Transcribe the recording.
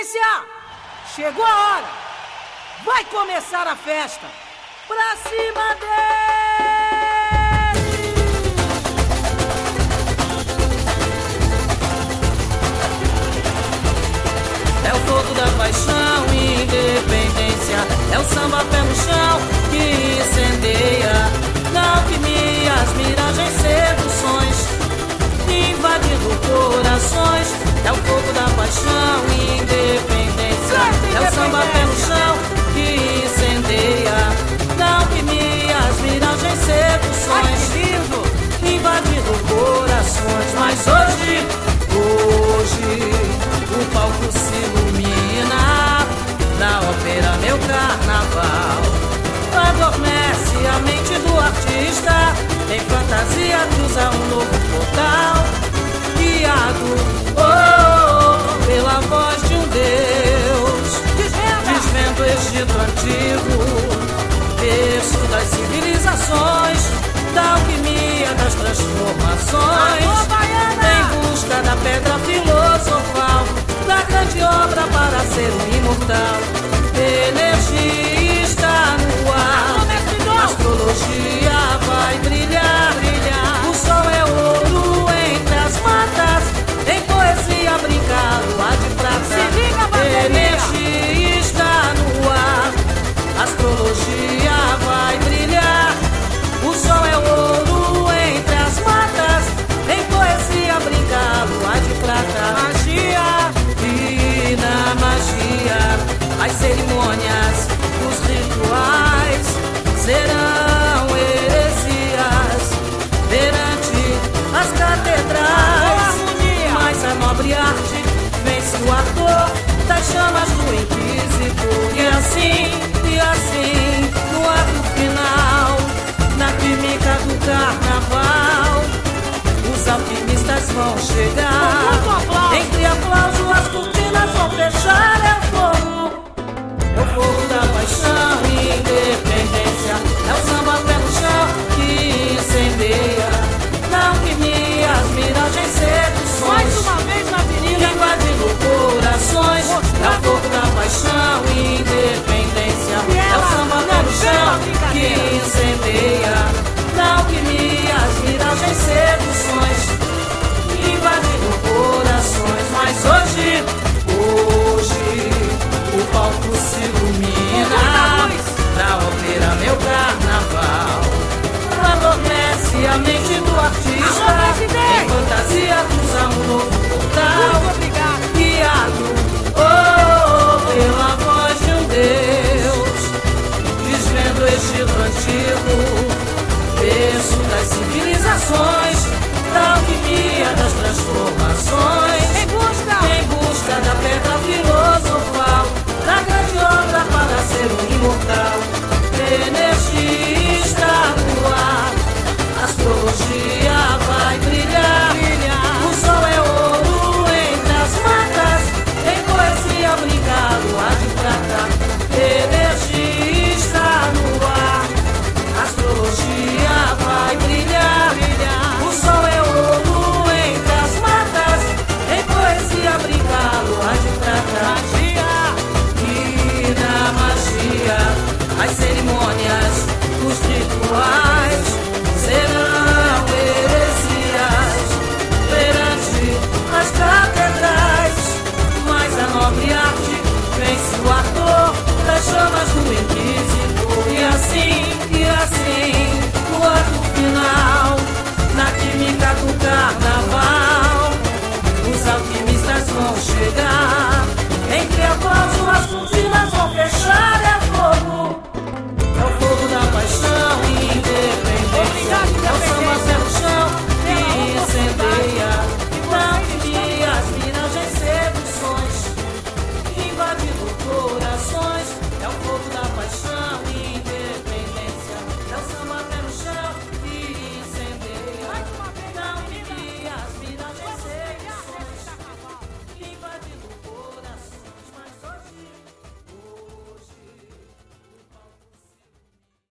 Independência! Chegou a hora! Vai começar a festa! Pra cima dele! É o fogo da paixão, independência. É o samba pé no chão que incendeia. Na alquimia, as miragens, seduções invadindo corações. É o fogo da paixão, independência. É o samba pé no chão que incendeia. Na alquimia, as miragens, seduções invadindo corações. Mas hoje o palco se ilumina. Na ópera, meu carnaval adormece a mente do artista. Em fantasia cruza um novo portal, guiado pela voz de um Deus. Desvendo o Egito antigo, berço das civilizações, da alquimia das transformações, em busca da pedra filosofal, da grande obra para ser um imortal. Energia está no ar, astrologia vai brilhar, brilhar. O sol é ouro entre as matas, em poesia brincar o ar de prata. Energia está no ar, astrologia vai brilhar. O sol é ouro entre as matas, em poesia brincar o ar de prata. Magia, e na magia as cerimônias, os rituais serão heresias perante as catedrais. Mas a nobre arte vence o ardor das chamas do Inquisidor. E assim, no ato final, na química do carnaval, os alquimistas vão chegar. Entre aplausos as cortinas vão fechar. É o fogo da paixão, independência. É o samba pé no chão que incendeia.